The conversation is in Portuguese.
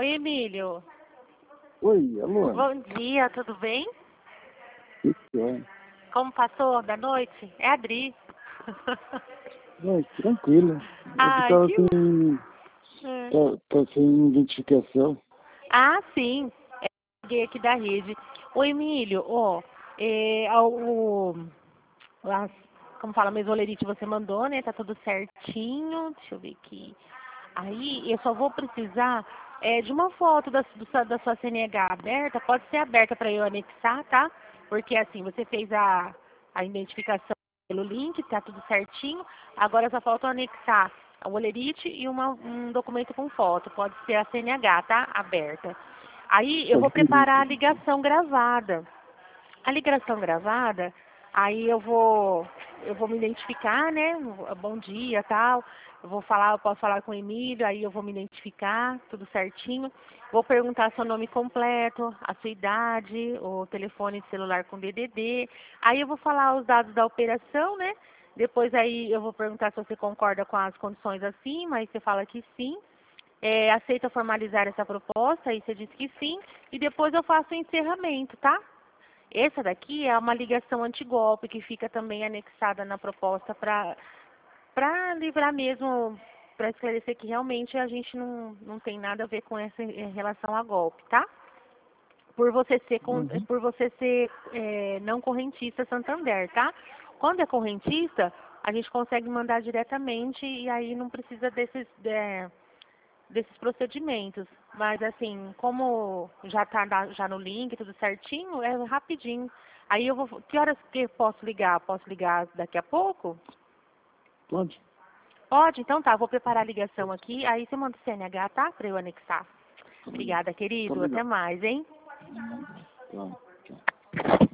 Oi, Emílio. Oi, alô? Bom dia, tudo bem? Isso é. Como passou da noite? É a Adri. Não, tranquilo. É que Ai, tava que... sem, É. tá sem identificação. Ah, sim. É alguém aqui da rede. Oi, Emílio. Ó, as- como fala, a mesolerite você mandou, né? Tá tudo certinho. Deixa eu ver aqui. Aí, eu só vou precisar de uma foto da sua CNH aberta. Pode ser aberta para eu anexar, tá? Porque assim, você fez a identificação pelo link, tá tudo certinho. Agora só falta eu anexar a olerite e um documento com foto. Pode ser a CNH, tá? Aberta. Aí eu vou preparar a ligação gravada. A ligação gravada, aí eu vou me identificar, né? Bom dia, tal. Eu posso falar com o Emílio, aí eu vou me identificar, tudo certinho. Vou perguntar seu nome completo, a sua idade, o telefone celular com DDD. Aí eu vou falar os dados da operação, né? Depois aí eu vou perguntar se você concorda com as condições acima, aí você fala que sim. Aceita formalizar essa proposta, aí você diz que sim. E depois eu faço o encerramento, tá? Essa daqui é uma ligação antigolpe que fica também anexada na proposta para livrar mesmo, para esclarecer que realmente a gente não tem nada a ver com essa em relação a golpe, tá? Uhum. Por você ser não correntista Santander, tá? Quando é correntista, a gente consegue mandar diretamente e aí não precisa desses procedimentos. Mas assim, como já está já no link, tudo certinho, é rapidinho. Aí eu vou. Que horas que eu posso ligar? Posso ligar daqui a pouco? Pode? Pode? Então tá, vou preparar a ligação aqui. Aí você manda o CNH, tá? Para eu anexar. Tá legal. Obrigada, Tá querido. Até legal. mais, hein? Tá.